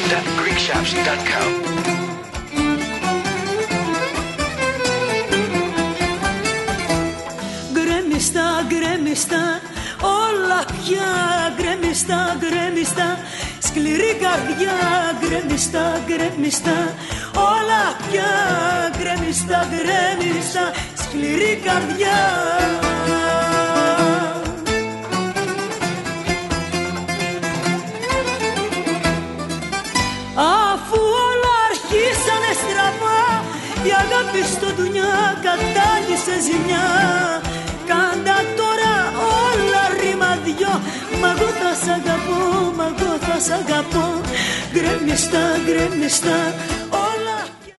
www.greekshops.com. Γκρέμιστα, όλα πια γκρέμιστα, σκληρή καρδιά γκρέμιστα, όλα πια γκρέμιστα, σκληρή καρδιά. Αφού όλα αρχίσανε στραβά, η αγάπη στο ντουνιά κατάλυσε ζημιά. Κάντα τώρα όλα ρήμα δυο, μ' εγώ θα σ' αγαπώ, μ' εγώ θα σ' αγαπώ. Γκρέμιστα,